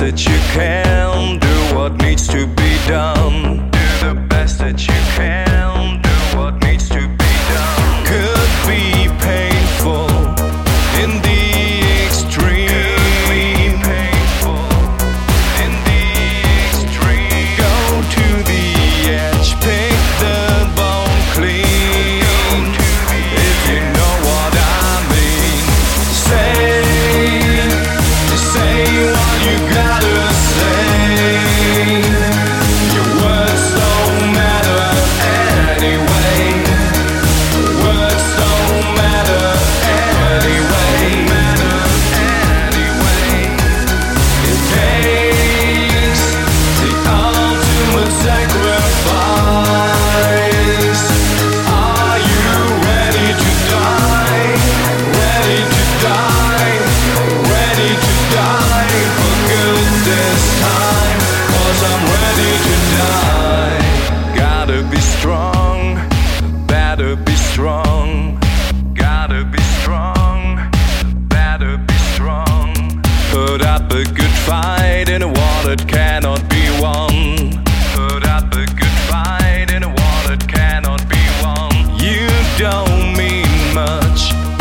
that you can, do what needs to be done. Do the best that you can, do what needs to be done. Could be painful in the extreme. Could be painful in the extreme. Go to the edge, pick the bone clean. If you know what I mean, say what you gotta say. Your words don't matter anyway. Words don't matter anyway. It takes the ultimate sacrifice. Are you ready to die? Ready to die? Ready to die for good this time? 'Cause I'm ready to die. Gotta be strong, better be strong. Gotta be strong, better be strong. Put up a good fight in a war that cannot be won. Put up a good fight in a war that cannot be won. You don't mean much